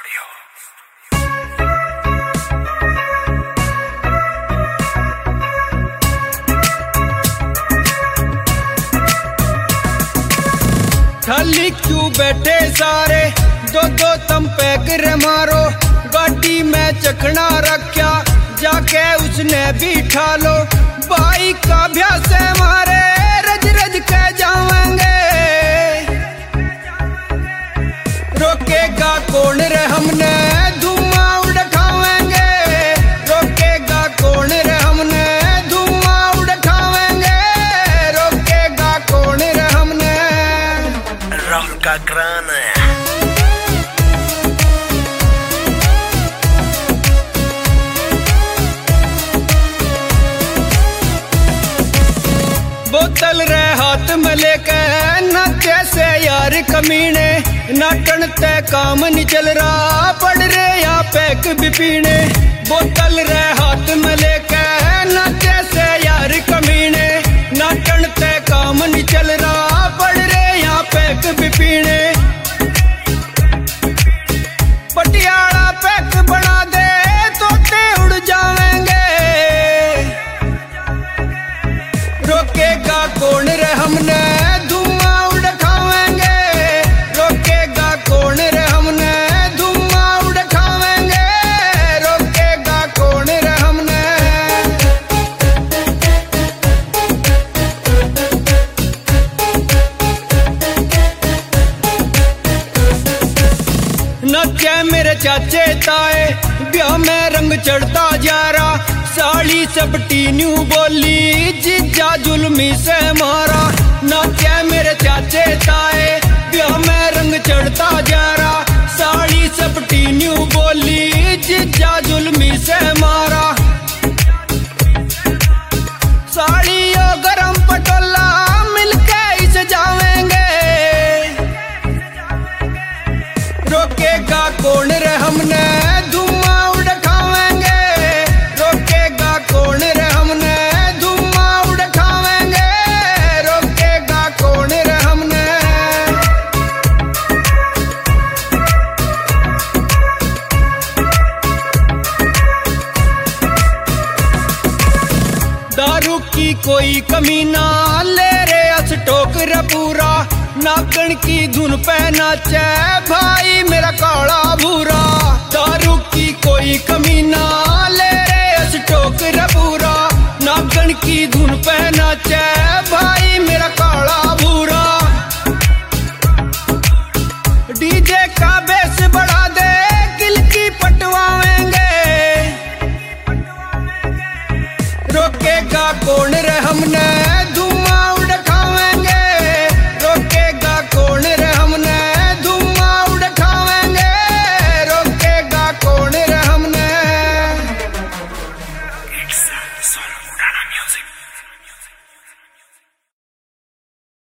Studio. खाली क्यों बैठे सारे, दो दो तुम पैक रे मारो। गाड़ी में चखना रखा, जाके उसने भी ठा लो। भाई का अभ्यास है मारे, रज रज के जावेंगे। रोकेगा कौन रे हमने, धुआं उड़ावेंगे। रोकेगा कौन रे हमने, धुआं उड़ावेंगे। रोकेगा कौन रे हमने। राहुल का क्रान है। बोतल रे हाथ में लेके नाचे से यार कमीने। नाटन ते काम नहीं चल रहा, पड़ रे या पैक भी पीने। बोतल रे हाथ में लेके नाचे से यार कमीने। नाटन ते काम नहीं चल रहा, पड़ रे या पैक भी पीने। पटियाला पैक बना दे, तोते उड़ जावेंगे। रोकेगा कौन रे हमने, धुआं उड़ावेंगे। रोकेगा कौन रे हमने, धुआं उड़ावेंगे। रोकेगा कौन रे हमने। नचे मेरे चाचे ताए, ब्याह में रंग चढ़ता जा रहा। साड़ी सबटी न्यू बोली, जीजा जुल्मी से मारा। नाचे मेरे चाचे ताए, ब्याह में रंग चढ़ता जा रहा। साड़ी सबटी न्यू बोली, जीजा जुल्मी से मारा। साड़ी ओ गरम पटोला, मिलके इसे जावेंगे। रोकेगा कौन रे हमने, धुआं उड़ावेंगे। रोकेगा कौन रे हमने, धुआं उड़ावेंगे। रोकेगा कौन रे हमने। दारू की कोई कमी ना, ले रे स्टॉक रे पूरा। नागण की धुन पे नाचे भाई मेरा काला भूरा। दारू की कोई कमी ना, ले रे स्टॉक रे पूरा। नागण की धुन पे नाचे भाई मेरा काला भूरा। डीजे का बेस बढ़ा दे, किलकी पटवाएंगे। रोकेगा कौन रे हमने,